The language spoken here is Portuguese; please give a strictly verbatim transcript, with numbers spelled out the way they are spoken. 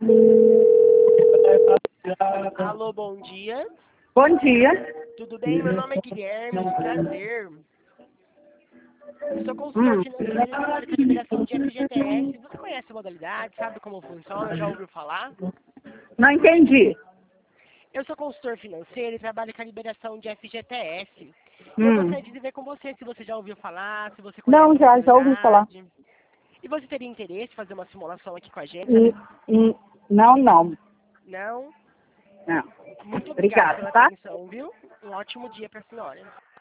Alô, bom dia. Bom dia. Tudo bem? Meu nome é Guilherme, prazer. Eu sou consultor Hum. financeiro e trabalho com a liberação de F G T S. Você conhece a modalidade? Sabe como funciona? Já ouviu falar? Não entendi. Eu sou consultor financeiro e trabalho com a liberação de F G T S. Eu Hum. gostaria de ver com você se você já ouviu falar, se você conhece Não, a já, já ouvi falar. modalidade. E você teria interesse em fazer uma simulação aqui com a gente? Hum, hum, Não, não. Não? Não. Muito obrigado Obrigada, pela tá? atenção, viu? Um ótimo dia para a senhora.